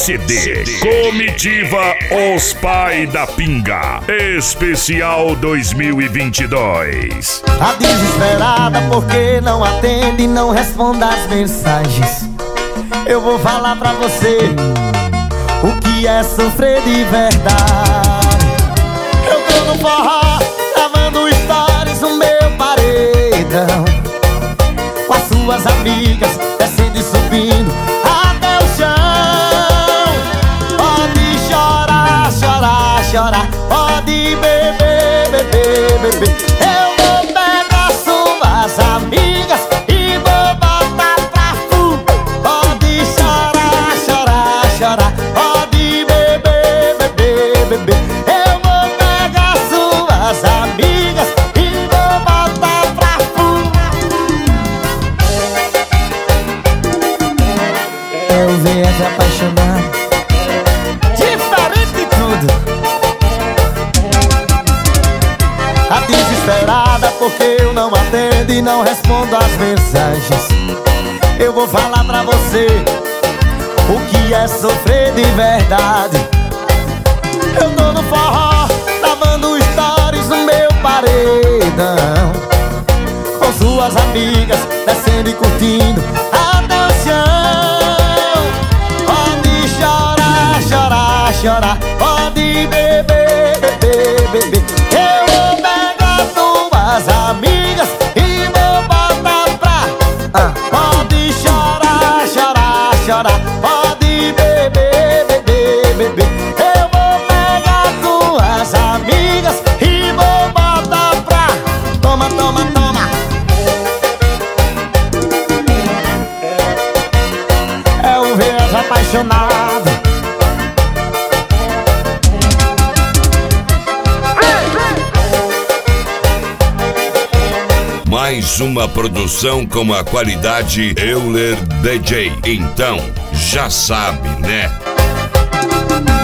CD. Comitiva Os Pai da Pinga, especial 2022. Tá desesperada porque não atende e não responde as mensagens. Eu vou falar pra você o que é sofrer de verdade. Eu tô no forró, gravando stories no meu paredão, com as suas amigas, descendo e subindo até o chão. Pode chorar, chorar, chorar, pode beber, beber, beber. Eu vou pegar suas amigas e vou botar pra fundo. Pode chorar, chorar, chorar, pode beber, beber, beber. Eu vou pegar suas amigas e vou botar pra fundo. Eu vejo apaixonado, diferente de tudo. Tá desesperada porque eu não atendo e não respondo as mensagens. Eu vou falar pra você o que é sofrer de verdade. Eu tô no forró, gravando stories no meu paredão, com suas amigas, descendo e curtindo até o chão. Pode chorar, chorar, chorar, pode beber, beber, beber. Eu vou pegar tuas amigas e vou botar pra Pode chorar, chorar, chorar, pode beber, beber, beber. Eu vou pegar tuas amigas e vou botar pra Toma, toma, toma. É o vejo apaixonado. Mais uma produção com a qualidade Euler DJ. Então, já sabe, né?